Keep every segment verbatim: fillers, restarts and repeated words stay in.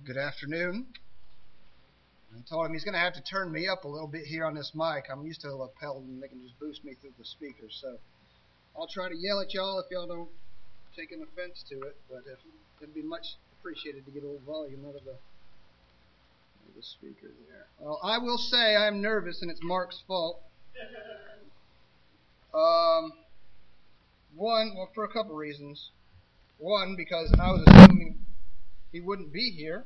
Good afternoon. I told him he's going to have to turn me up a little bit here on this mic. I'm used to a lapel and they can just boost me through the speakers. So I'll try to yell at y'all if y'all don't take an offense to it. But if, it'd be much appreciated to get a little volume out of the, out of the speaker there. Well, I will say I'm nervous and it's Mark's fault. Um, one, well, for a couple reasons. One, because I was assuming he wouldn't be here.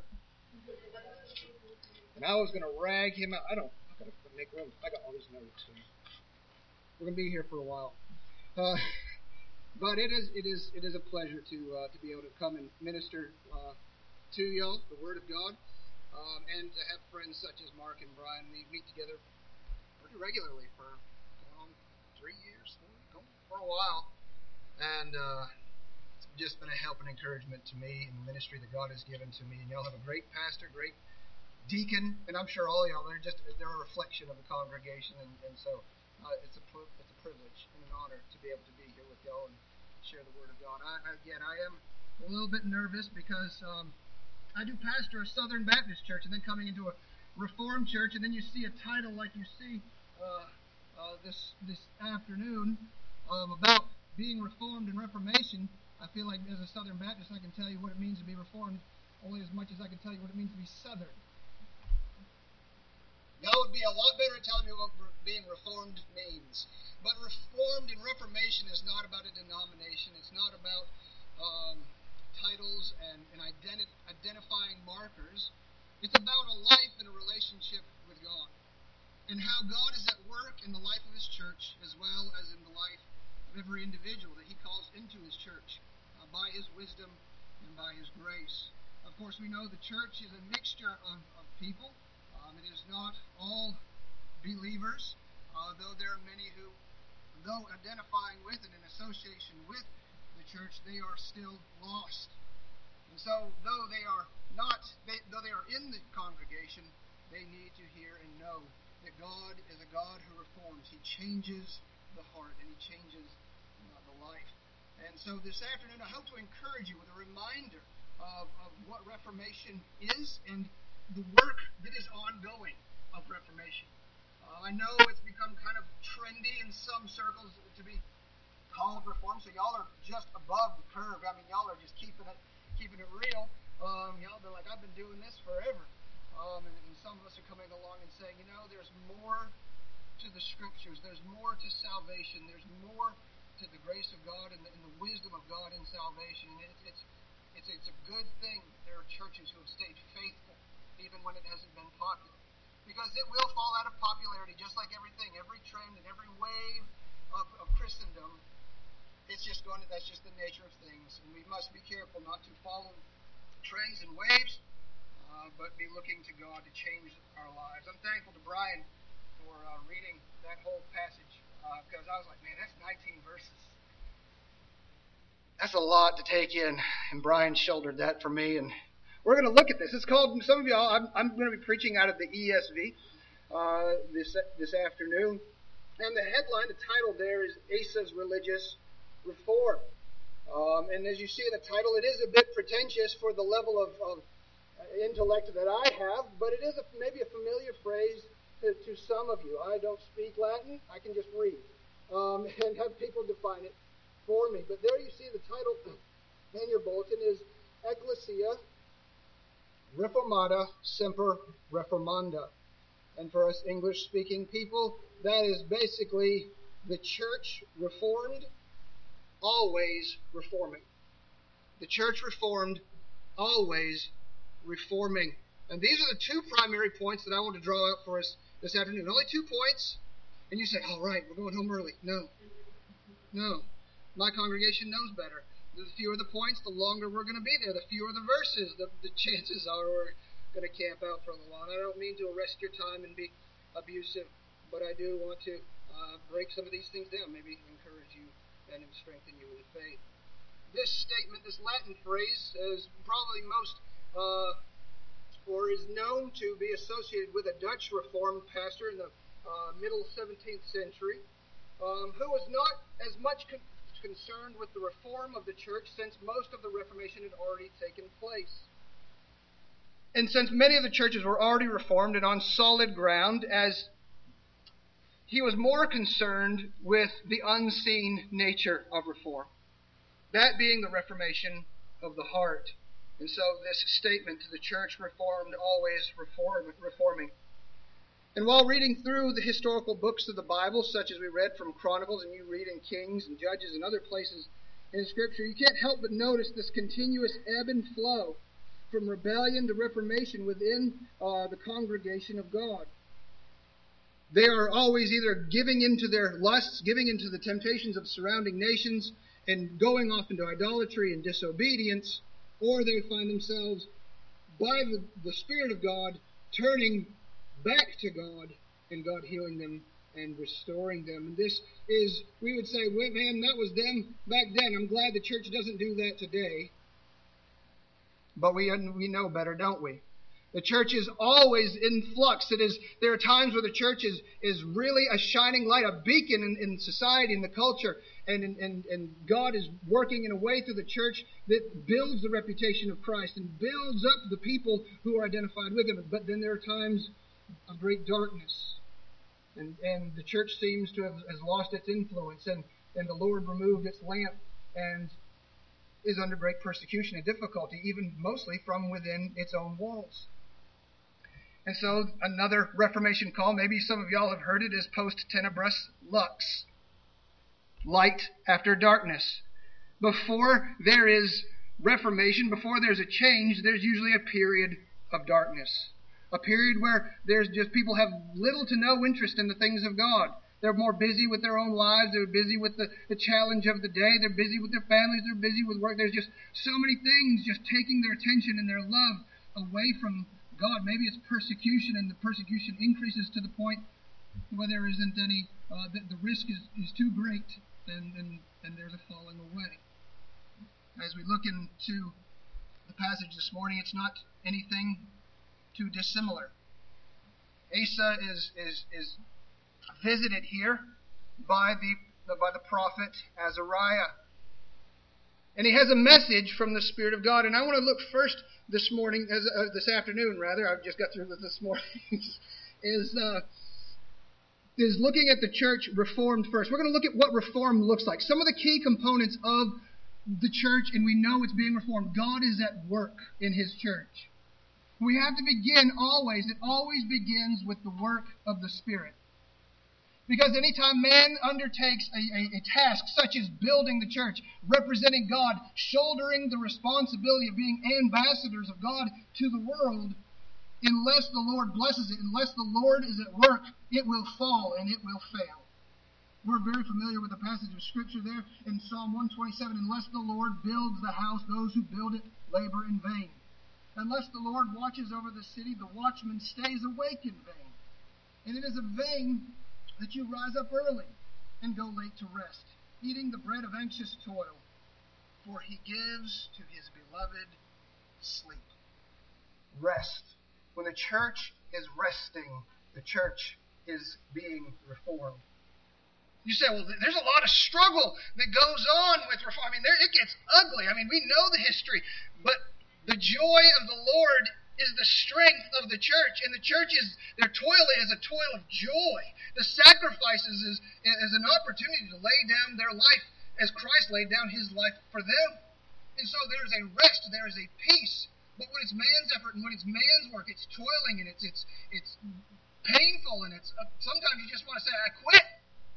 And I was going to rag him out. I don't. I got to make room. I got all these notes. And we're going to be here for a while. Uh, but it is, it is, it is a pleasure to uh, to be able to come and minister uh, to y'all the Word of God, um, and to have friends such as Mark and Brian. We meet together pretty regularly for um, three years, four, for a while, and uh, it's just been a help and encouragement to me in the ministry that God has given to me. And y'all have a great pastor, great deacon, and I'm sure all y'all, they're just they're a reflection of the congregation, and, and so uh, it's a it's a privilege and an honor to be able to be here with y'all and share the Word of God. I, again, I am a little bit nervous because um, I do pastor a Southern Baptist church, and then coming into a Reformed church, and then you see a title like you see uh, uh, this this afternoon um, about being Reformed and Reformation. I feel like as a Southern Baptist, I can tell you what it means to be Reformed only as much as I can tell you what it means to be Southern. Y'all would be a lot better at telling me what being Reformed means. But Reformed and Reformation is not about a denomination. It's not about um, titles and, and identi- identifying markers. It's about a life and a relationship with God. And how God is at work in the life of His church as well as in the life of every individual that He calls into His church uh, by His wisdom and by His grace. Of course, we know the church is a mixture of, of people. Um, it is not all believers, uh, though there are many who, though identifying with and in association with the church, they are still lost. And so, though they are not, they, though they are in the congregation, they need to hear and know that God is a God who reforms. He changes the heart and He changes uh, the life. And so, this afternoon, I hope to encourage you with a reminder of, of what Reformation is and the work that is ongoing of Reformation. Uh, I know it's become kind of trendy in some circles to be called Reform, so y'all are just above the curve. I mean, y'all are just keeping it keeping it real. Um, y'all been like, I've been doing this forever. Um, and, and some of us are coming along and saying, you know, there's more to the Scriptures. There's more to salvation. There's more to the grace of God and the, and the wisdom of God in salvation. And it's, it's, it's, it's a good thing that there are churches who have stayed faithful even when it hasn't been popular. Because it will fall out of popularity just like everything, every trend and every wave of, of Christendom. It's just going to, that's just the nature of things. And we must be careful not to follow trends and waves, uh, but be looking to God to change our lives. I'm thankful to Brian for uh, reading that whole passage, because uh, I was like, man, that's nineteen verses. That's a lot to take in, and Brian shouldered that for me, and we're going to look at this. It's called, some of y'all, I'm, I'm going to be preaching out of the E S V uh, this this afternoon. And the headline, the title there is Asa's Religious Reform. Um, and as you see in the title, it is a bit pretentious for the level of, of intellect that I have, but it is a, maybe a familiar phrase to, to some of you. I don't speak Latin. I can just read um, and have people define it for me. But there you see the title in your bulletin is Ecclesia Reformata Semper Reformanda. And for us English-speaking people, that is basically the church reformed, always reforming. The church reformed, always reforming. And these are the two primary points that I want to draw out for us this afternoon. Only two points. And you say, all right, we're going home early. No. No. My congregation knows better. The fewer the points, the longer we're going to be there. The fewer the verses, the, the chances are we're going to camp out for a little while. And I don't mean to arrest your time and be abusive, but I do want to uh, break some of these things down, maybe encourage you and strengthen you in the faith. This statement, this Latin phrase, is probably most, uh, or is known to be associated with a Dutch Reformed pastor in the uh, middle seventeenth century, um, who was not as much con- concerned with the reform of the church since most of the Reformation had already taken place. And since many of the churches were already reformed and on solid ground, as he was more concerned with the unseen nature of reform, that being the reformation of the heart. And so this statement to the church reformed, always reform, reforming. And while reading through the historical books of the Bible, such as we read from Chronicles and you read in Kings and Judges and other places in Scripture, you can't help but notice this continuous ebb and flow from rebellion to reformation within uh, the congregation of God. They are always either giving into their lusts, giving into the temptations of surrounding nations, and going off into idolatry and disobedience, or they find themselves, by the, the Spirit of God, turning back to God, and God healing them and restoring them. And this is, we would say, well, man, that was them back then. I'm glad the church doesn't do that today. But we we know better, don't we? The church is always in flux. It is, there are times where the church is, is really a shining light, a beacon in, in society, in the culture, and, and, and God is working in a way through the church that builds the reputation of Christ and builds up the people who are identified with Him. But then there are times of great darkness, and, and the church seems to have has lost its influence, and, and the Lord removed its lamp, and is under great persecution and difficulty, even mostly from within its own walls. And so another Reformation call, maybe some of y'all have heard it, is post tenebras lux. Light after darkness. Before there is Reformation, before there's a change, there's usually a period of darkness. A period where there's just people have little to no interest in the things of God. They're more busy with their own lives. They're busy with the, the challenge of the day. They're busy with their families. They're busy with work. There's just so many things just taking their attention and their love away from God. Maybe it's persecution, and the persecution increases to the point where there isn't any, uh, the, the risk is, is too great, and, and, and there's a falling away. As we look into the passage this morning, it's not anything too dissimilar. Asa is is is visited here by the, the by the prophet Azariah, and he has a message from the Spirit of God. And I want to look first this morning, as uh, this afternoon rather. I've just got through with this morning. is uh, is looking at the church reformed first. We're going to look at what reform looks like. Some of the key components of the church, and we know it's being reformed. God is at work in His church. We have to begin always, it always begins with the work of the Spirit. Because anytime man undertakes a, a, a task such as building the church, representing God, shouldering the responsibility of being ambassadors of God to the world, unless the Lord blesses it, unless the Lord is at work, it will fall and it will fail. We're very familiar with the passage of Scripture there in Psalm one twenty-seven. Unless the Lord builds the house, those who build it labor in vain. Unless the Lord watches over the city, the watchman stays awake in vain. And it is in vain that you rise up early and go late to rest, eating the bread of anxious toil, for He gives to His beloved sleep. Rest. When the church is resting, the church is being reformed. You say, well, there's a lot of struggle that goes on with reform. I mean, there, it gets ugly. I mean, we know the history, but the joy of the Lord is the strength of the church, and the church is, their toil is a toil of joy. The sacrifices is, is an opportunity to lay down their life as Christ laid down His life for them. And so there is a rest, there is a peace. But when it's man's effort and when it's man's work, it's toiling and it's it's it's painful, and it's uh, sometimes you just want to say, I quit.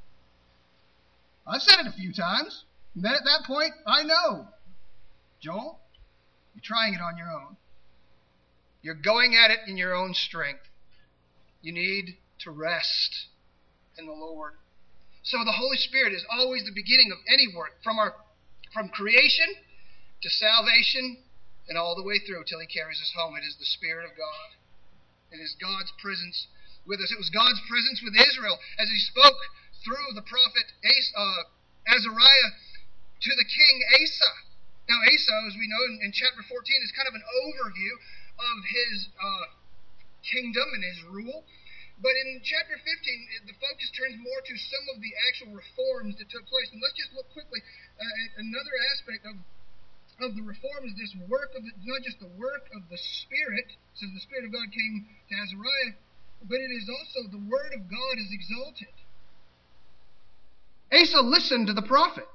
I've said it a few times. And then at that point, I know, Joel, you're trying it on your own. You're going at it in your own strength. You need to rest in the Lord. So the Holy Spirit is always the beginning of any work, from our from creation to salvation and all the way through till He carries us home. It is the Spirit of God. It is God's presence with us. It was God's presence with Israel as He spoke through the prophet Azariah to the king Asa. Now Asa, as we know in, in chapter fourteen, is kind of an overview of his uh, kingdom and his rule. But in chapter fifteen, the focus turns more to some of the actual reforms that took place. And let's just look quickly uh, at another aspect of of the reform is this work of the, not just the work of the Spirit, says the Spirit of God came to Azariah, but it is also the Word of God is exalted. Asa listened to the prophet.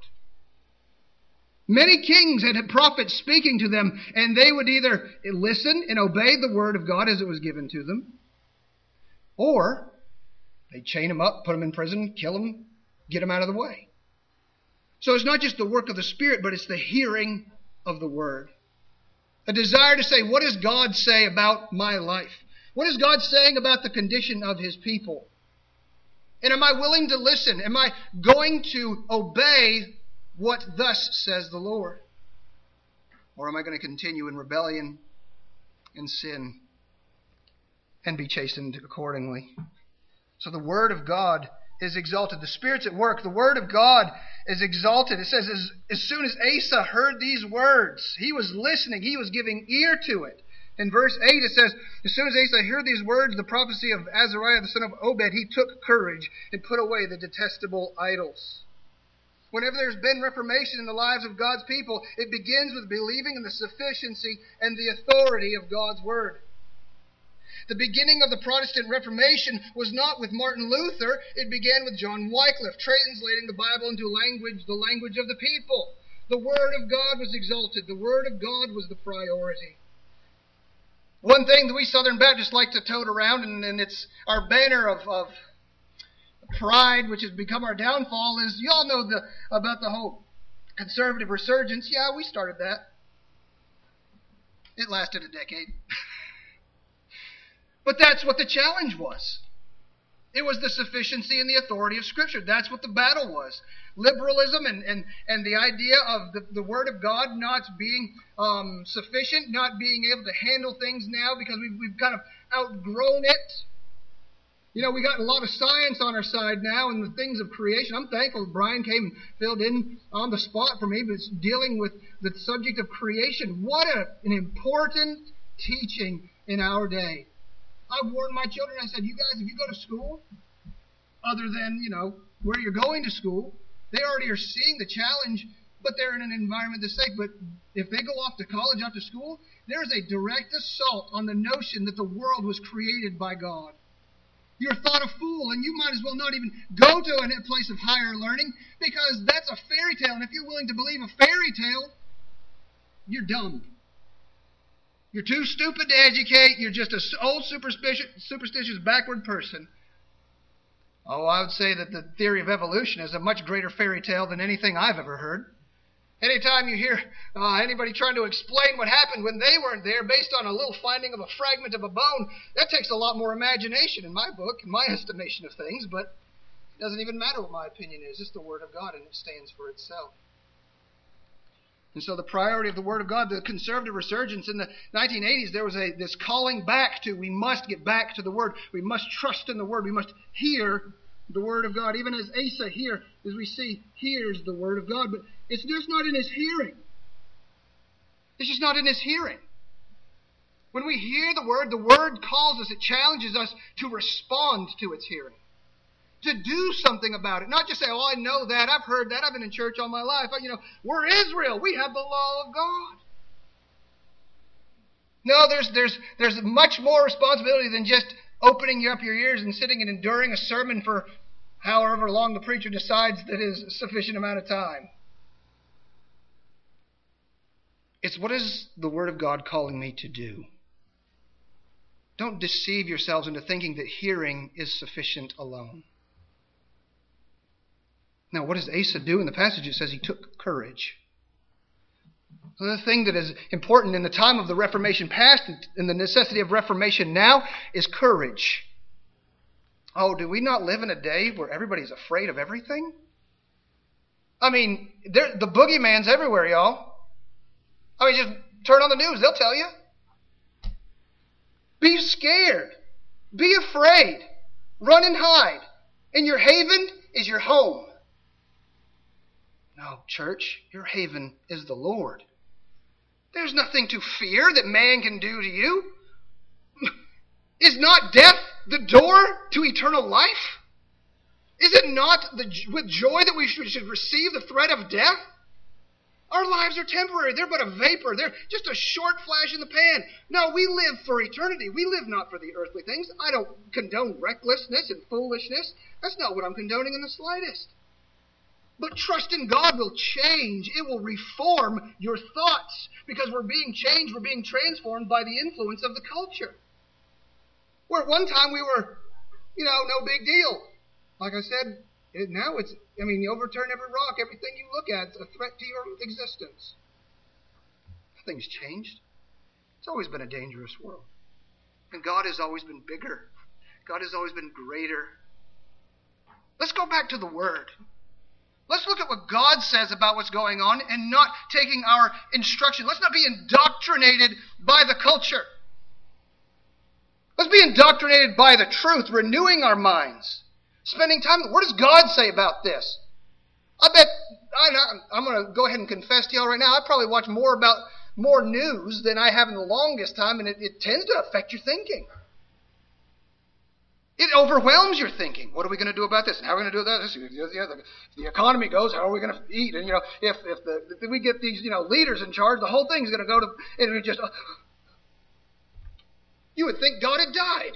Many kings had prophets speaking to them, and they would either listen and obey the Word of God as it was given to them, or they'd chain him up, put him in prison, kill him, get him out of the way. So it's not just the work of the Spirit, but it's the hearing of the Word. A desire to say, what does God say about my life? What is God saying about the condition of His people? And am I willing to listen? Am I going to obey what thus says the Lord? Or am I going to continue in rebellion and sin and be chastened accordingly? So the Word of God is exalted. The Spirit's at work. The Word of God is exalted. It says as, as soon as Asa heard these words, he was listening. He was giving ear to it. In verse eight it says, as soon as Asa heard these words, the prophecy of Azariah the son of Obed, he took courage and put away the detestable idols. Whenever there's been reformation in the lives of God's people, it begins with believing in the sufficiency and the authority of God's Word. The beginning of the Protestant Reformation was not with Martin Luther. It began with John Wycliffe, translating the Bible into language, the language of the people. The Word of God was exalted. The Word of God was the priority. One thing that we Southern Baptists like to tote around, and, and it's our banner of, of pride, which has become our downfall, is you all know the about the whole conservative resurgence. Yeah, we started that. It lasted a decade. But that's what the challenge was. It was the sufficiency and the authority of Scripture. That's what the battle was. Liberalism and, and, and the idea of the, the Word of God not being um, sufficient, not being able to handle things now because we've, we've kind of outgrown it. You know, we got a lot of science on our side now and the things of creation. I'm thankful Brian came and filled in on the spot for me, but it's dealing with the subject of creation. What a, an important teaching in our day. I warned my children, I said, you guys, if you go to school, other than, you know, where you're going to school, they already are seeing the challenge, but they're in an environment that's safe. But if they go off to college, off to school, there's a direct assault on the notion that the world was created by God. You're thought a fool, and you might as well not even go to a place of higher learning, because that's a fairy tale, and if you're willing to believe a fairy tale, you're dumb. You're too stupid to educate. You're just an old superstitious, superstitious backward person. Oh, I would say that the theory of evolution is a much greater fairy tale than anything I've ever heard. Anytime you hear uh, anybody trying to explain what happened when they weren't there based on a little finding of a fragment of a bone, that takes a lot more imagination in my book, in my estimation of things, but it doesn't even matter what my opinion is. It's the Word of God, and it stands for itself. And so the priority of the Word of God, the conservative resurgence in the nineteen eighties, there was a this calling back to, we must get back to the Word. We must trust in the Word. We must hear the Word of God. Even as Asa here, as we see, hears the Word of God. But it's just not in his hearing. It's just not in his hearing. When we hear the Word, the Word calls us, it challenges us to respond to its hearing. To do something about it. Not just say, oh, I know that, I've heard that, I've been in church all my life. You know, we're Israel, we have the law of God. No, there's there's there's much more responsibility than just opening up your ears and sitting and enduring a sermon for however long the preacher decides that is a sufficient amount of time. It's what is the Word of God calling me to do? Don't deceive yourselves into thinking that hearing is sufficient alone. Now, what does Asa do? In the passage it says he took courage. The thing that is important in the time of the Reformation past and the necessity of Reformation now is courage. Oh, do we not live in a day where everybody's afraid of everything? I mean, the boogeyman's everywhere, y'all. I mean, just turn on the news, they'll tell you. Be scared. Be afraid. Run and hide. And your haven is your home. No, church, your haven is the Lord. There's nothing to fear that man can do to you. Is not death the door to eternal life? Is it not the, with joy that we should, should receive the threat of death? Our lives are temporary. They're but a vapor. They're just a short flash in the pan. No, we live for eternity. We live not for the earthly things. I don't condone recklessness and foolishness. That's not what I'm condoning in the slightest. But trust in God will change. It will reform your thoughts. Because we're being changed, we're being transformed by the influence of the culture. Where at one time we were, you know, no big deal. Like I said, it, now it's, I mean, you overturn every rock, everything you look at, it's a threat to your existence. Nothing's changed. It's always been a dangerous world. And God has always been bigger. God has always been greater. Let's go back to the Word. Let's look at what God says about what's going on and not taking our instruction. Let's not be indoctrinated by the culture. Let's be indoctrinated by the truth, renewing our minds, spending time. What does God say about this? I bet, I, I'm going to go ahead and confess to y'all right now, I probably watch more about more news than I have in the longest time, and it, it tends to affect your thinking. It overwhelms your thinking. What are we going to do about this? And how are we going to do that? This, you know, the, the economy goes, how are we going to eat? And, you know, if if, the, if we get these, you know, leaders in charge, the whole thing's going to go to, and we just, uh, you would think God had died.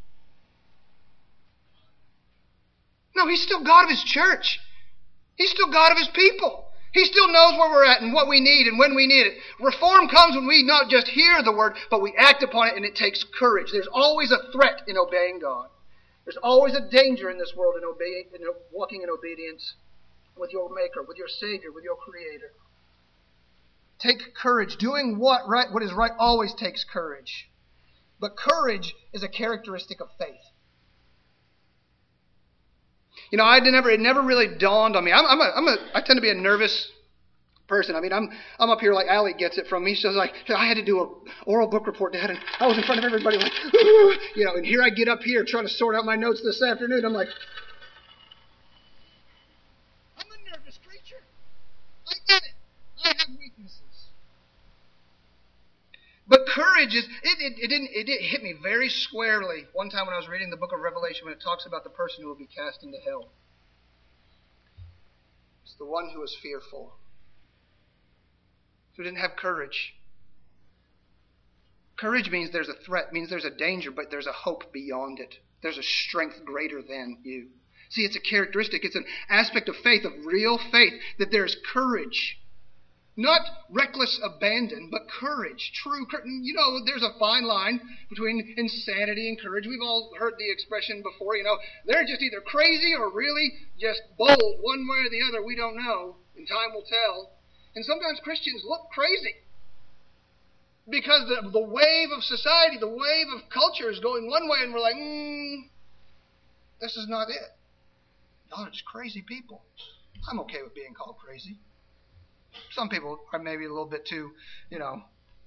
No, He's still God of His church. He's still God of His people. He still knows where we're at and what we need and when we need it. Reform comes when we not just hear the word, but we act upon it, and it takes courage. There's always a threat in obeying God. There's always a danger in this world in, obeying, in walking in obedience with your Maker, with your Savior, with your Creator. Take courage. Doing what right, what is right always takes courage. But courage is a characteristic of faith. You know, I never it never really dawned on me. I'm, I'm a, I'm a, I tend to be a nervous person. I mean, I'm I'm up here like Allie gets it from me. She's like, I had to do an oral book report, Dad, and I was in front of everybody like, you know, and here I get up here trying to sort out my notes this afternoon. I'm like, I'm a nervous creature. I get it. I have weaknesses. But courage is, it, it, it didn't, it, it hit me very squarely one time when I was reading the book of Revelation when it talks about the person who will be cast into hell. It's the one who is fearful, who didn't have courage. Courage means there's a threat, means there's a danger, but there's a hope beyond it. There's a strength greater than you. See, it's a characteristic, it's an aspect of faith, of real faith, that there's courage. Not reckless abandon, but courage. True courage. You know, there's a fine line between insanity and courage. We've all heard the expression before, you know, they're just either crazy or really just bold, one way or the other. We don't know, and time will tell. And sometimes Christians look crazy because the, the wave of society, the wave of culture is going one way, and we're like, mm, this is not it. Y'all are just crazy people. I'm okay with being called crazy. Some people are maybe a little bit too, you know,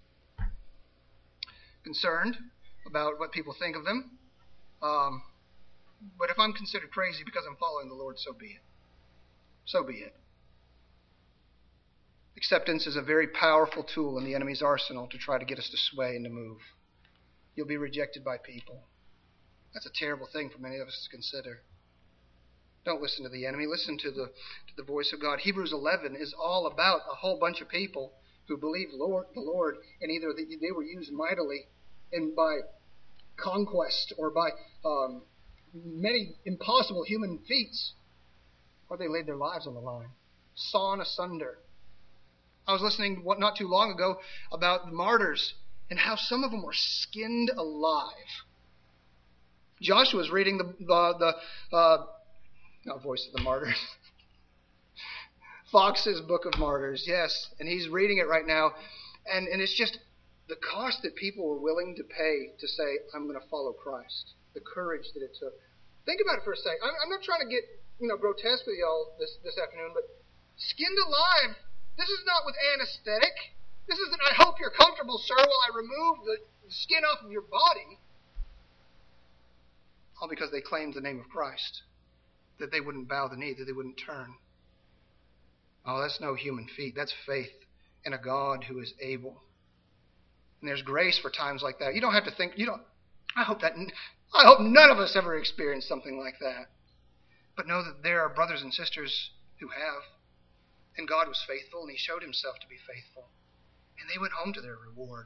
concerned about what people think of them. Um, but if I'm considered crazy because I'm following the Lord, so be it. So be it. Acceptance is a very powerful tool in the enemy's arsenal to try to get us to sway and to move. You'll be rejected by people. That's a terrible thing for many of us to consider. Don't listen to the enemy. Listen to the to the voice of God. Hebrews eleven is all about a whole bunch of people who believed Lord, the Lord, and either they, they were used mightily and by conquest or by um, many impossible human feats, or they laid their lives on the line, sawn asunder. I was listening what not too long ago about the martyrs and how some of them were skinned alive. Joshua was reading the the, the uh, no, Voice of the Martyrs. Fox's Book of Martyrs, yes. And he's reading it right now. And, and it's just the cost that people were willing to pay to say, I'm going to follow Christ. The courage that it took. Think about it for a second. I'm, I'm not trying to get, you know, grotesque with y'all this, this afternoon, but skinned alive, this is not with anesthetic. This isn't, I hope you're comfortable, sir, while I remove the skin off of your body. All because they claimed the name of Christ. That they wouldn't bow the knee, that they wouldn't turn. Oh, that's no human feat. That's faith in a God who is able. And there's grace for times like that. You don't have to think, you don't, I hope that, I hope none of us ever experience something like that. But know that there are brothers and sisters who have. And God was faithful, and he showed himself to be faithful. And they went home to their reward.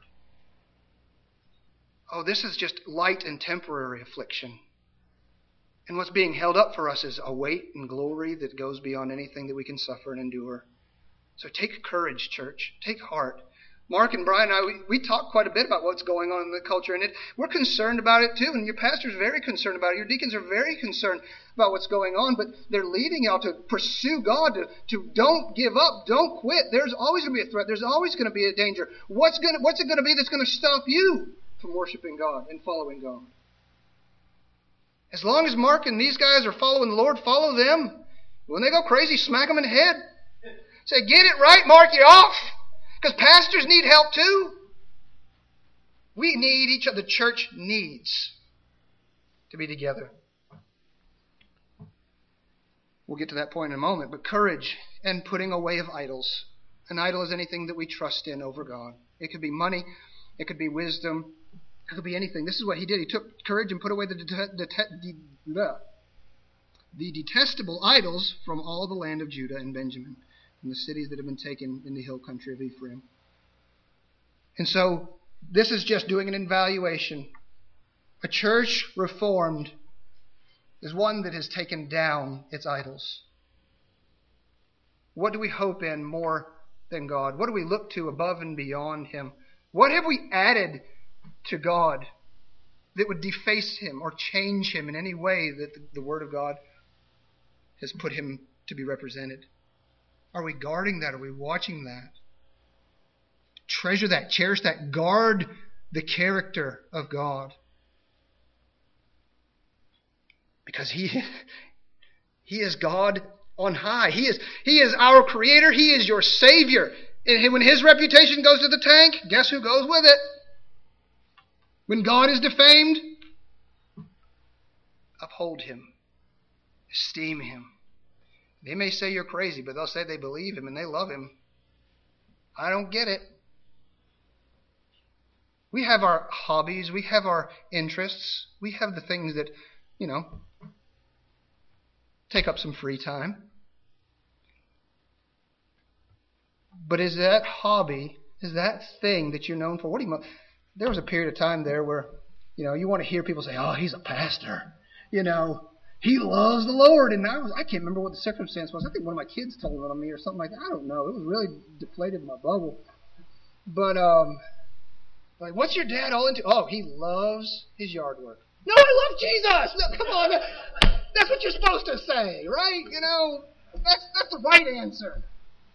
Oh, this is just light and temporary affliction. And what's being held up for us is a weight and glory that goes beyond anything that we can suffer and endure. So take courage, church. Take heart. Mark and Brian and I, we, we talk quite a bit about what's going on in the culture, and it, we're concerned about it too, and your pastor's very concerned about it. Your deacons are very concerned about what's going on, but they're leading y'all to pursue God, to, to don't give up, don't quit. There's always going to be a threat. There's always going to be a danger. What's, gonna, what's it going to be that's going to stop you from worshiping God and following God? As long as Mark and these guys are following the Lord, follow them. When they go crazy, smack them in the head. Say, get it right, Mark, you're off. Because pastors need help too. We need each other. The church needs to be together. We'll get to that point in a moment. But courage and putting away of idols. An idol is anything that we trust in over God. It could be money. It could be wisdom. It could be anything. This is what he did. He took courage and put away the, det- det- the, the detestable idols from all the land of Judah and Benjamin, and the cities that have been taken in the hill country of Ephraim. And so, this is just doing an evaluation. A church reformed is one that has taken down its idols. What do we hope in more than God? What do we look to above and beyond Him? What have we added to God that would deface Him or change Him in any way that the, the Word of God has put Him to be represented? Are we guarding that? Are we watching that? Treasure that, cherish that, guard the character of God. Because He, He is God on high. He is, He is our Creator. He is your Savior. And when His reputation goes to the tank, guess who goes with it? When God is defamed, uphold Him. Esteem Him. They may say you're crazy, but they'll say they believe Him and they love Him. I don't get it. We have our hobbies. We have our interests. We have the things that, you know, take up some free time. But is that hobby, is that thing that you're known for? What do you? There was a period of time there where, you know, you want to hear people say, "Oh, he's a pastor," you know. He loves the Lord, and I was—I can't remember what the circumstance was. I think one of my kids told it on me or something like that. I don't know. It was really deflated my bubble. But um, like, what's your dad all into? Oh, he loves his yard work. No, I love Jesus. No, come on, that's what you're supposed to say, right? You know, that's that's the right answer.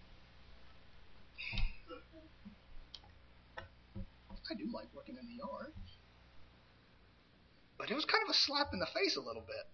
I do like working in the yard, but it was kind of a slap in the face a little bit.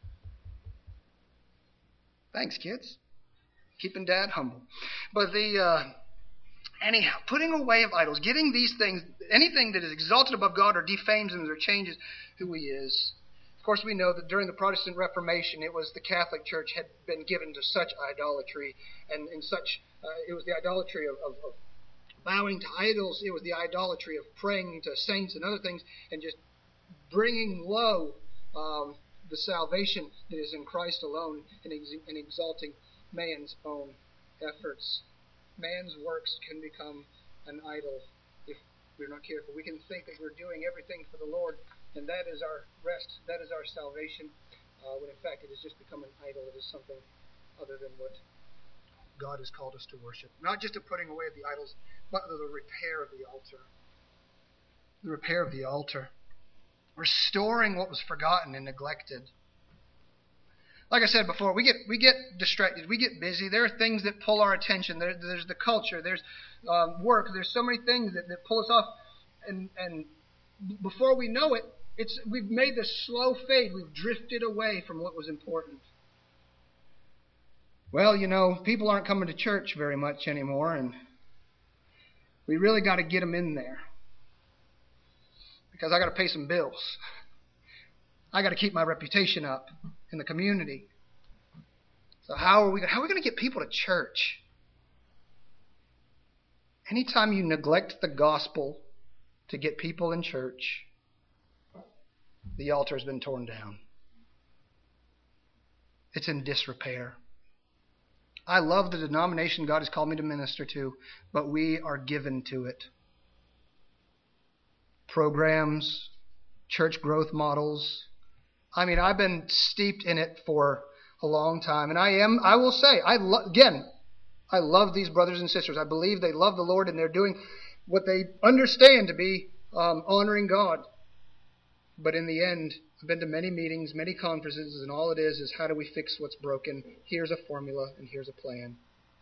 Thanks, kids. Keeping Dad humble. But the, uh, anyhow, putting away of idols, getting these things, anything that is exalted above God or defames Him or changes who He is. Of course, we know that during the Protestant Reformation, it was the Catholic Church had been given to such idolatry, and in such, uh, it was the idolatry of, of, of bowing to idols. It was the idolatry of praying to saints and other things, and just bringing low um, the salvation that is in Christ alone, and, ex- and exalting man's own efforts. Man's works can become an idol if we're not careful. We can think that we're doing everything for the Lord, and that is our rest, that is our salvation, uh, when in fact it has just become an idol. It is something other than what God has called us to worship. Not just a putting away of the idols, but the repair of the altar. The repair of the altar. Restoring what was forgotten and neglected. Like I said before, we get we get distracted. We get busy. There are things that pull our attention. There, there's the culture. There's um, work. There's so many things that, that pull us off. And, and before we know it, it's we've made this slow fade. We've drifted away from what was important. Well, you know, people aren't coming to church very much anymore, and we really got to get them in there. Because I got to pay some bills. I got to keep my reputation up in the community. So how are we how are we going to get people to church? Anytime you neglect the gospel to get people in church, the altar has been torn down. It's in disrepair. I love the denomination God has called me to minister to, but we are given to it. Programs, church growth models. I mean, I've been steeped in it for a long time, and I am, I will say, I lo- again, I love these brothers and sisters. I believe they love the Lord and they're doing what they understand to be um, honoring God. But in the end, I've been to many meetings, many conferences, and all it is is how do we fix what's broken? Here's a formula and here's a plan.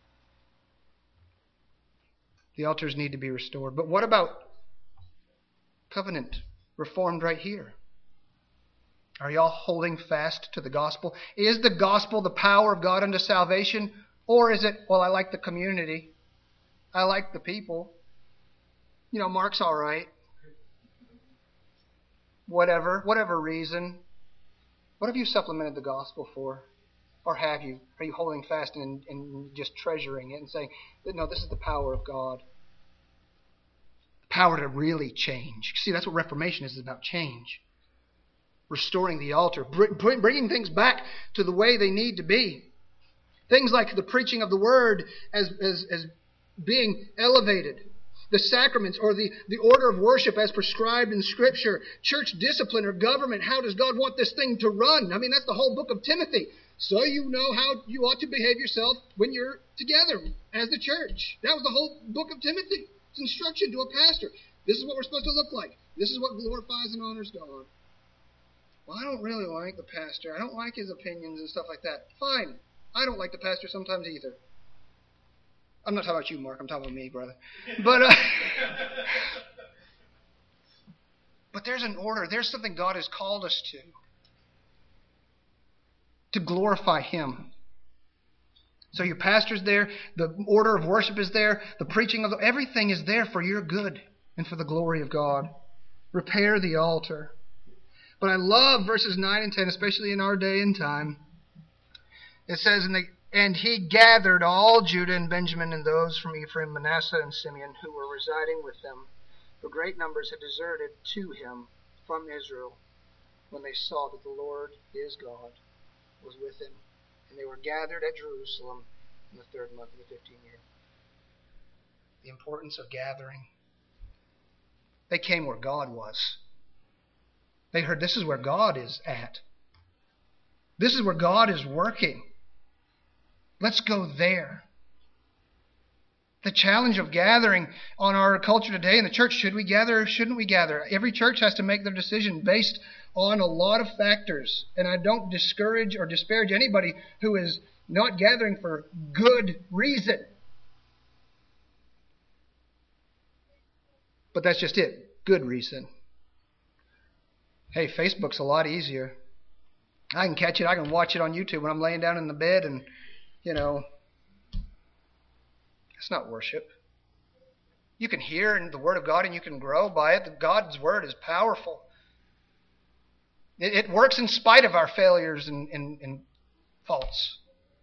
The altars need to be restored. But what about covenant reformed right here? Are y'all holding fast to the gospel? Is the gospel the power of God unto salvation? Or is it, well, I like the community. I like the people. You know, Mark's all right. Whatever, whatever reason. What have you supplemented the gospel for? Or have you? Are you holding fast and, and just treasuring it and saying, no, this is the power of God. The power to really change. See, that's what Reformation is, is about change. Restoring the altar. Bringing things back to the way they need to be. Things like the preaching of the word as, as, as being elevated. The sacraments or the, the order of worship as prescribed in Scripture. Church discipline or government. How does God want this thing to run? I mean, that's the whole book of Timothy. So you know how you ought to behave yourself when you're together as the church. That was the whole book of Timothy. It's instruction to a pastor. This is what we're supposed to look like. This is what glorifies and honors God. Well, I don't really like the pastor. I don't like his opinions and stuff like that. Fine. I don't like the pastor sometimes either. I'm not talking about you, Mark. I'm talking about me, brother. But uh, but there's an order. There's something God has called us to. To glorify Him. So your pastor's there. The order of worship is there. The preaching of the, everything is there for your good and for the glory of God. Repair the altar. But I love verses nine and ten, especially in our day and time. It says, in the, And he gathered all Judah and Benjamin and those from Ephraim, Manasseh, and Simeon who were residing with them. For great numbers had deserted to him from Israel when they saw that the Lord, his God, was with him. And they were gathered at Jerusalem in the third month of the fifteenth year. The importance of gathering. They came where God was. They heard this is where God is at. This is where God is working. Let's go there. The challenge of gathering on our culture today in the church, should we gather or shouldn't we gather? Every church has to make their decision based on a lot of factors. And I don't discourage or disparage anybody who is not gathering for good reason. But that's just it. Good reason. Hey, Facebook's a lot easier. I can catch it. I can watch it on YouTube when I'm laying down in the bed and, you know, it's not worship. You can hear the Word of God and you can grow by it. God's Word is powerful. It, it works in spite of our failures and, and, and faults.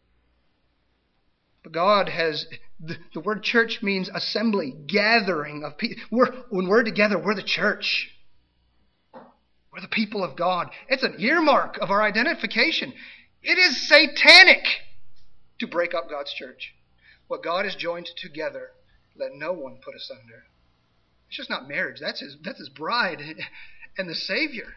But God has, the, the word church means assembly, gathering of people. We're, when we're together, we're the church. We're the people of God. It's an earmark of our identification. It is satanic to break up God's church. What God has joined together, let no one put asunder. It's just not marriage. That's his, that's his bride and the Savior.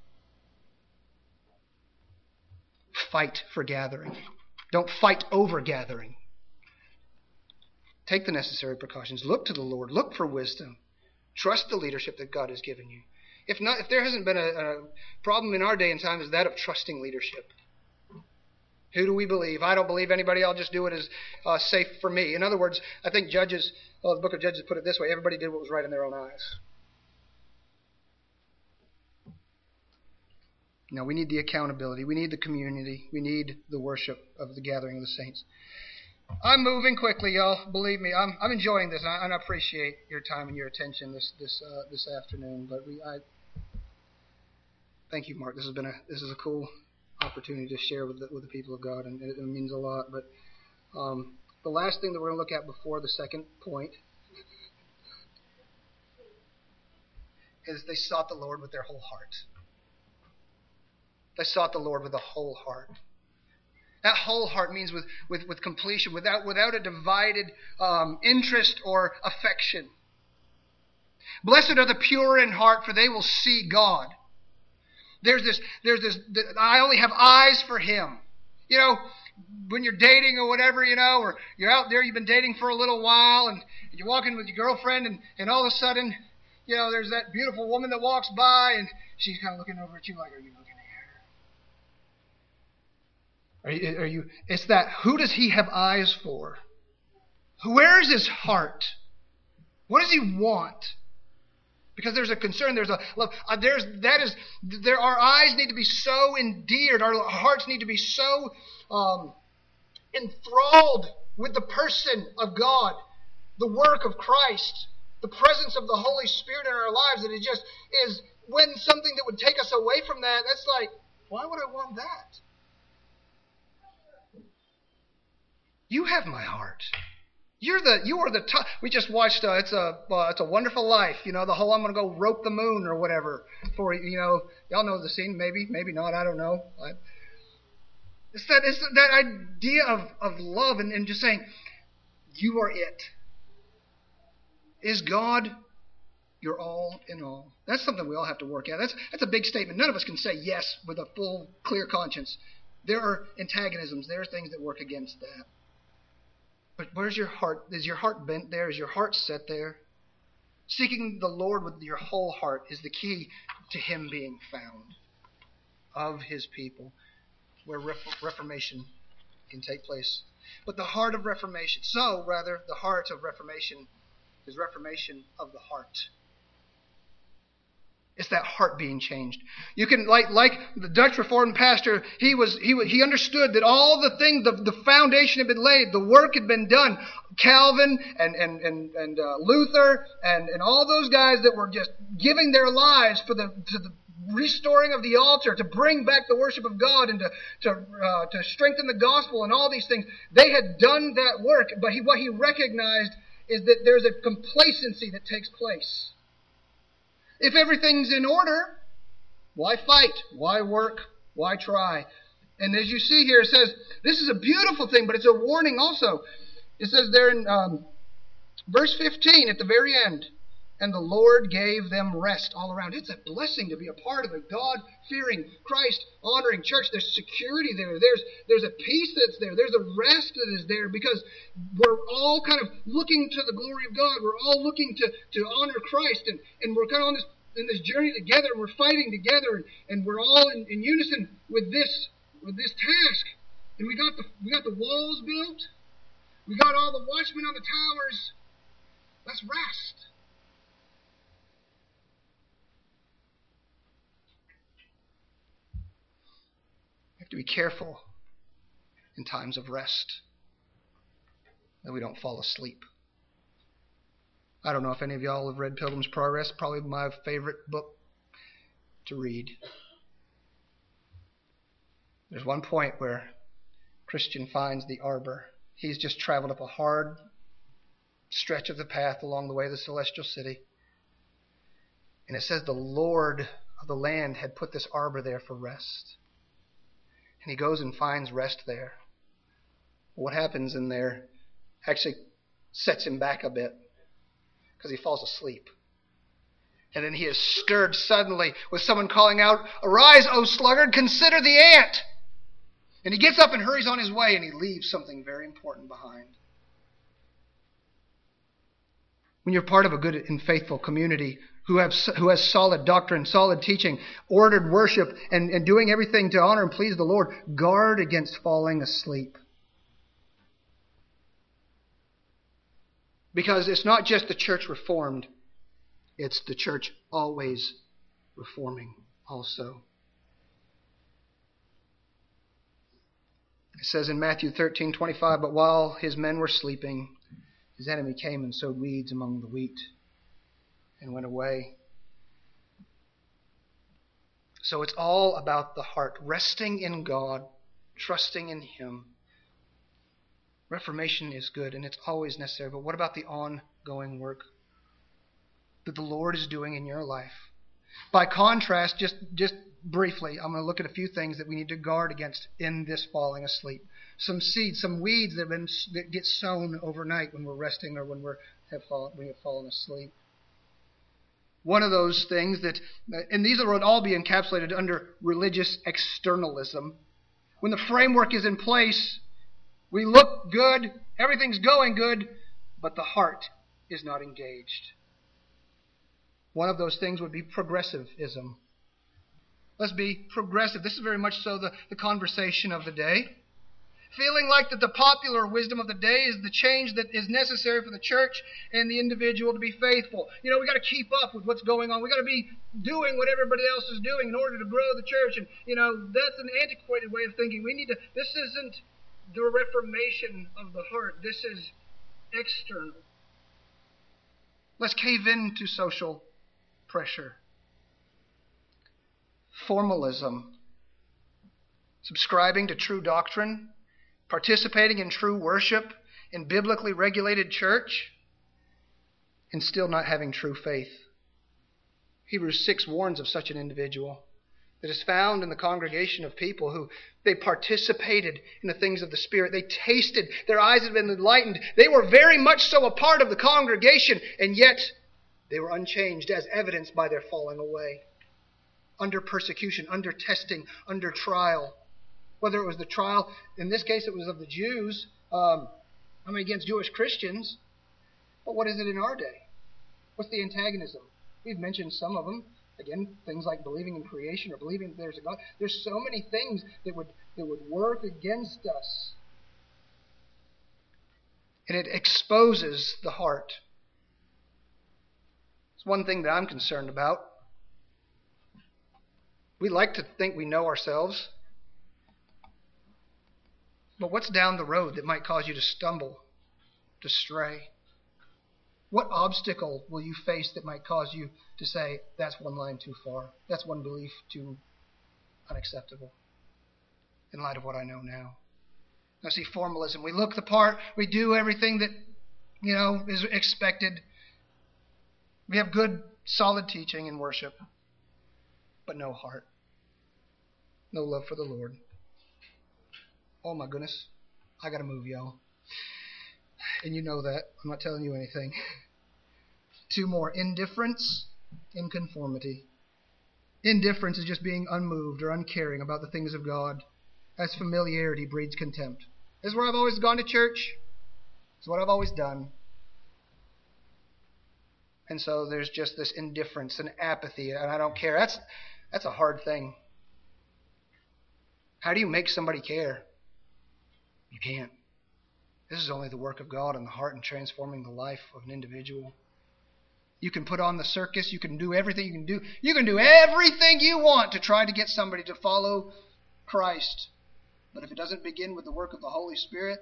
Fight for gathering. Don't fight over gathering. Take the necessary precautions. Look to the Lord. Look for wisdom. Trust the leadership that God has given you. If not, if there hasn't been a, a problem in our day and time, is that of trusting leadership. Who do we believe? I don't believe anybody. I'll just do it as uh, safe for me. In other words, I think Judges, well, the book of Judges put it this way: everybody did what was right in their own eyes. No, we need the accountability. We need the community. We need the worship of the gathering of the saints. I'm moving quickly, y'all. Believe me, I'm I'm enjoying this, and I, and I appreciate your time and your attention this this uh, this afternoon. But we, I thank you, Mark. This has been a this is a cool opportunity to share with the, with the people of God, and it, it means a lot. But um, the last thing that we're going to look at before the second point is they sought the Lord with their whole heart. They sought the Lord with a whole heart. That whole heart means with, with, with completion, without, without a divided um, interest or affection. Blessed are the pure in heart, for they will see God. There's this, there's this, I only have eyes for Him. You know, when you're dating or whatever, you know, or you're out there, you've been dating for a little while, and you're walking with your girlfriend, and, and all of a sudden, you know, there's that beautiful woman that walks by, and she's kind of looking over at you like, are you looking at her? Are you, are you, it's that, who does he have eyes for? Where is his heart? What does he want? Because there's a concern, there's a love. Uh, there's that is there. Our eyes need to be so endeared. Our hearts need to be so um, enthralled with the person of God, the work of Christ, the presence of the Holy Spirit in our lives. That it just is when something that would take us away from that. That's like, why would I want that? You have my heart. You're the you are the top. We just watched. Uh, it's a uh, it's a Wonderful Life. You know, the whole I'm going to go rope the moon or whatever. For you know, y'all know the scene. Maybe, maybe not. I don't know. I, it's that it's that idea of of love and, and just saying, you are it. Is God your all in all? That's something we all have to work at. That's that's a big statement. None of us can say yes with a full, clear conscience. There are antagonisms. There are things that work against that. But where's your heart? Is your heart bent there? Is your heart set there? Seeking the Lord with your whole heart is the key to Him being found of His people, where reformation can take place. But the heart of reformation, so rather, the heart of reformation is reformation of the heart. It's that heart being changed. You can, like like the Dutch Reformed pastor, he was he he understood that all the things, the, the foundation had been laid, the work had been done. Calvin and and and, and uh, Luther and, and all those guys that were just giving their lives for the to the restoring of the altar, to bring back the worship of God and to to uh, to strengthen the gospel and all these things. They had done that work, but he, what he recognized is that there's a complacency that takes place. If everything's in order, why fight? Why work? Why try? And as you see here, it says, this is a beautiful thing, but it's a warning also. It says there in um, verse fifteen at the very end, and the Lord gave them rest all around. It's a blessing to be a part of a God-fearing, Christ-honoring church. There's security there. There's, there's a peace that's there. There's a rest that is there because we're all kind of looking to the glory of God. We're all looking to, to honor Christ, and, and we're kind of on this in this journey together. We're fighting together, and, and we're all in, in unison with this with this task. And we got the we got the walls built. We got all the watchmen on the towers. Let's rest. We have to be careful in times of rest that we don't fall asleep. I don't know if any of y'all have read Pilgrim's Progress. Probably my favorite book to read. There's one point where Christian finds the arbor. He's just traveled up a hard stretch of the path along the way to the celestial city. And it says the Lord of the land had put this arbor there for rest. And he goes and finds rest there. What happens in there actually sets him back a bit, because he falls asleep. And then he is stirred suddenly with someone calling out, "Arise, O sluggard, consider the ant!" And he gets up and hurries on his way, and he leaves something very important behind. When you're part of a good and faithful community who have who has solid doctrine, solid teaching, ordered worship, and, and doing everything to honor and please the Lord, guard against falling asleep. Because it's not just the church reformed, it's the church always reforming also. It says in Matthew thirteen twenty-five, "But while his men were sleeping, his enemy came and sowed weeds among the wheat and went away." So it's all about the heart, resting in God, trusting in Him. Reformation is good and it's always necessary, but what about the ongoing work that the Lord is doing in your life? By contrast, just, just briefly, I'm going to look at a few things that we need to guard against in this falling asleep. Some seeds, some weeds that, have been, that get sown overnight when we're resting or when we're, have fallen, we have fallen asleep. One of those things that, and these would all be encapsulated under religious externalism. When the framework is in place, we look good, everything's going good, but the heart is not engaged. One of those things would be progressivism. Let's be progressive. This is very much so the, the conversation of the day. Feeling like that the popular wisdom of the day is the change that is necessary for the church and the individual to be faithful. You know, we got to keep up with what's going on. We got to be doing what everybody else is doing in order to grow the church. And, you know, that's an antiquated way of thinking. We need to, this isn't the reformation of the heart. This is external. Let's cave into social pressure. Formalism. Subscribing to true doctrine. Participating in true worship. In biblically regulated church. And still not having true faith. Hebrews six warns of such an individual that is found in the congregation of people who they participated in the things of the Spirit. They tasted, their eyes had been enlightened. They were very much so a part of the congregation, and yet they were unchanged, as evidenced by their falling away. Under persecution, under testing, under trial. Whether it was the trial, in this case it was of the Jews, um, I mean against Jewish Christians. But what is it in our day? What's the antagonism? We've mentioned some of them. Again, things like believing in creation or believing that there's a God. There's so many things that would that would work against us. And it exposes the heart. It's one thing that I'm concerned about. We like to think we know ourselves. But what's down the road that might cause you to stumble, to stray? What obstacle will you face that might cause you to say, that's one line too far, that's one belief too unacceptable, in light of what I know now? Now see, formalism. We look the part, we do everything that, you know, is expected. We have good, solid teaching and worship, but no heart. No love for the Lord. Oh my goodness, I gotta move, y'all. And you know that. I'm not telling you anything. Two more. Indifference and conformity. Indifference is just being unmoved or uncaring about the things of God. As familiarity breeds contempt. This is where I've always gone to church. It's what I've always done. And so there's just this indifference and apathy, and I don't care. That's that's a hard thing. How do you make somebody care? You can't. This is only the work of God in the heart and transforming the life of an individual. You can put on the circus. You can do everything you can do. You can do everything you want to try to get somebody to follow Christ. But if it doesn't begin with the work of the Holy Spirit,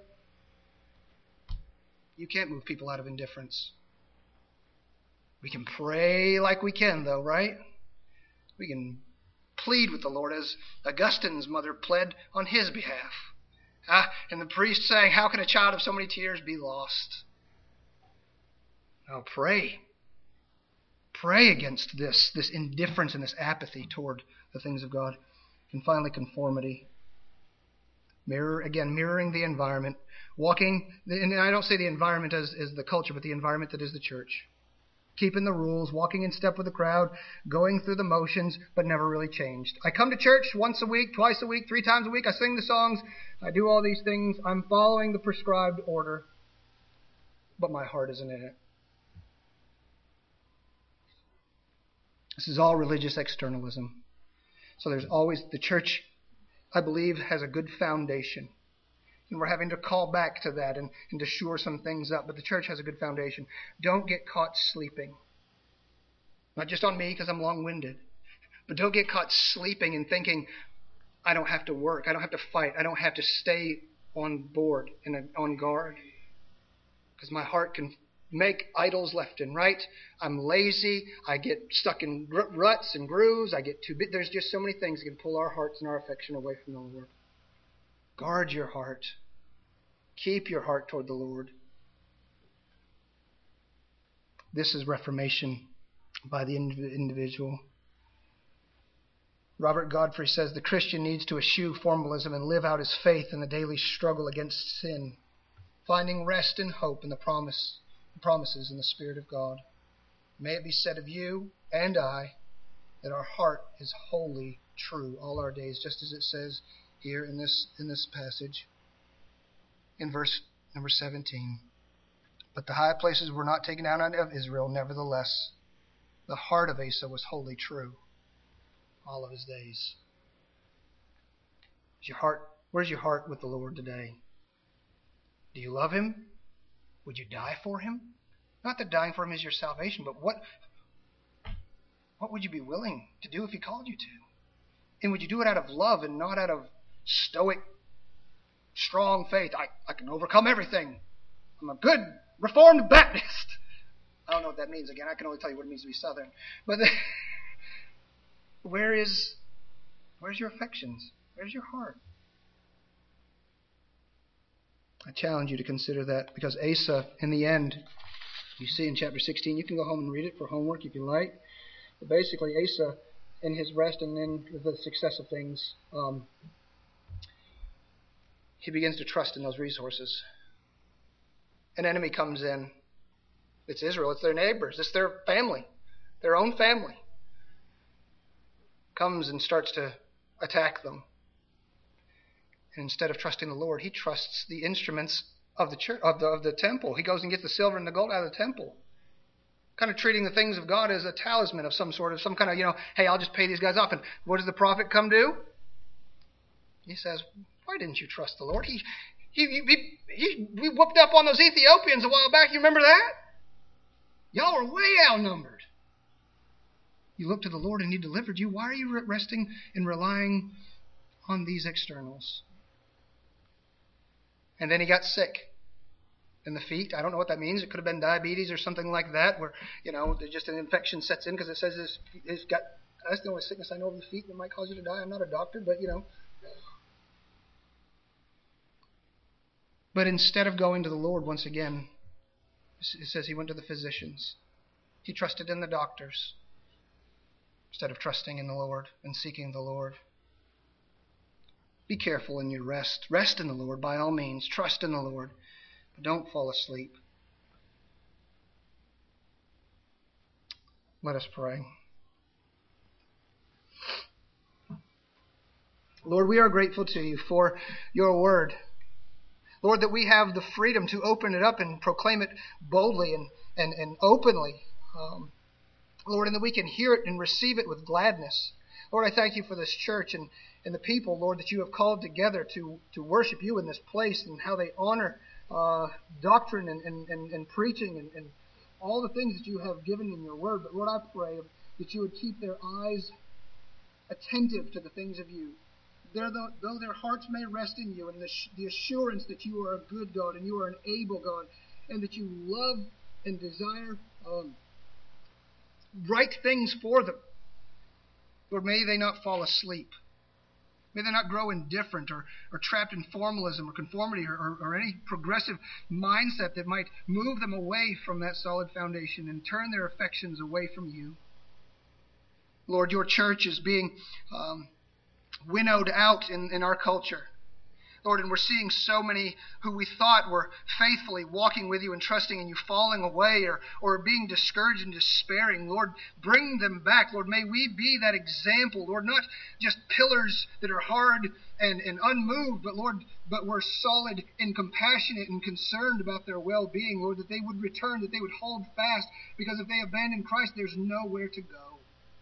you can't move people out of indifference. We can pray like we can, though, right? We can plead with the Lord as Augustine's mother pled on his behalf. Ah, and the priest saying, how can a child of so many tears be lost? Now pray. Pray against this, this indifference and this apathy toward the things of God. And finally, conformity. Mirror, again, mirroring the environment. Walking, and I don't say the environment as, as the culture, but the environment that is the church. Keeping the rules, walking in step with the crowd, going through the motions, but never really changed. I come to church once a week, twice a week, three times a week. I sing the songs. I do all these things. I'm following the prescribed order, but my heart isn't in it. This is all religious externalism. So there's always, the church, I believe, has a good foundation. And we're having to call back to that and, and to shore some things up. But the church has a good foundation. Don't get caught sleeping. Not just on me because I'm long-winded. But don't get caught sleeping and thinking, I don't have to work. I don't have to fight. I don't have to stay on board and on guard. Because my heart can make idols left and right. I'm lazy. I get stuck in ruts and grooves. I get too big. There's just so many things that can pull our hearts and our affection away from the Lord. Guard your heart. Keep your heart toward the Lord. This is reformation by the individual. Robert Godfrey says the Christian needs to eschew formalism and live out his faith in the daily struggle against sin, finding rest and hope in the promise, promises in the Spirit of God. May it be said of you and I that our heart is wholly true all our days, just as it says here in this in this passage in verse number seventeen. But the high places were not taken down of Israel, nevertheless. The heart of Asa was wholly true all of his days. Is your heart, where's your heart with the Lord today? Do you love him? Would you die for him? Not that dying for him is your salvation, but what, what would you be willing to do if he called you to? And would you do it out of love and not out of stoic, strong faith? I, I can overcome everything. I'm a good Reformed Baptist. I don't know what that means. Again, I can only tell you what it means to be Southern. But the, where is, where's your affections? Where's your heart? I challenge you to consider that, because Asa, in the end, you see in chapter sixteen, you can go home and read it for homework if you like. But basically, Asa, in his rest and in the success of things, um, he begins to trust in those resources. An enemy comes in. It's Israel. It's their neighbors. It's their family. Their own family. Comes and starts to attack them. And instead of trusting the Lord, he trusts the instruments of the church, of the, of the temple. He goes and gets the silver and the gold out of the temple. Kind of treating the things of God as a talisman of some sort, of some kind of, you know, hey, I'll just pay these guys off. And what does the prophet come do? He says, why didn't you trust the Lord? He, he, he, he, he whooped up on those Ethiopians a while back. You remember that? Y'all were way outnumbered. You looked to the Lord and he delivered you. Why are you resting and relying on these externals? And then he got sick in the feet. I don't know what that means. It could have been diabetes or something like that, where, you know, just an infection sets in, because it says this, it's got, that's the only sickness I know of the feet that might cause you to die. I'm not a doctor, but, you know. But instead of going to the Lord once again, it says he went to the physicians. He trusted in the doctors instead of trusting in the Lord and seeking the Lord. Be careful in your rest. Rest in the Lord by all means. Trust in the Lord. But don't fall asleep. Let us pray. Lord, we are grateful to you for your word. Lord, that we have the freedom to open it up and proclaim it boldly and, and, and openly. Um, Lord, and that we can hear it and receive it with gladness. Lord, I thank you for this church and, and the people, Lord, that you have called together to, to worship you in this place, and how they honor uh, doctrine and, and, and, and preaching and, and all the things that you have given in your word. But Lord, I pray that you would keep their eyes attentive to the things of you. Though, though their hearts may rest in you, and the, the assurance that you are a good God and you are an able God, and that you love and desire um, right things for them. Lord, may they not fall asleep. May they not grow indifferent or, or trapped in formalism or conformity or, or, or any progressive mindset that might move them away from that solid foundation and turn their affections away from you. Lord, your church is being um, winnowed out in, in our culture. Lord, and we're seeing so many who we thought were faithfully walking with you and trusting in you falling away or, or being discouraged and despairing. Lord, bring them back. Lord, may we be that example. Lord, not just pillars that are hard and, and unmoved, but Lord, but we're solid and compassionate and concerned about their well-being. Lord, that they would return, that they would hold fast, because if they abandon Christ, there's nowhere to go.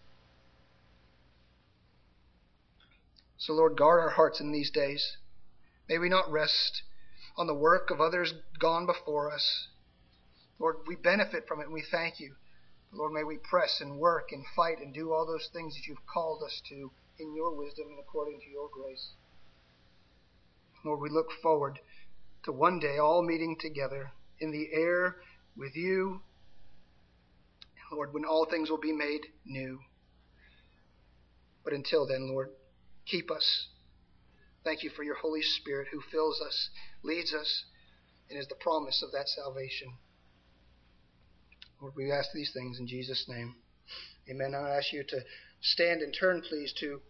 So Lord, guard our hearts in these days. May we not rest on the work of others gone before us. Lord, we benefit from it and we thank you. Lord, may we press and work and fight and do all those things that you've called us to in your wisdom and according to your grace. Lord, we look forward to one day all meeting together in the air with you. Lord, when all things will be made new. But until then, Lord, keep us. Thank you for your Holy Spirit who fills us, leads us, and is the promise of that salvation. Lord, we ask these things in Jesus' name. Amen. I ask you to stand and turn, please, to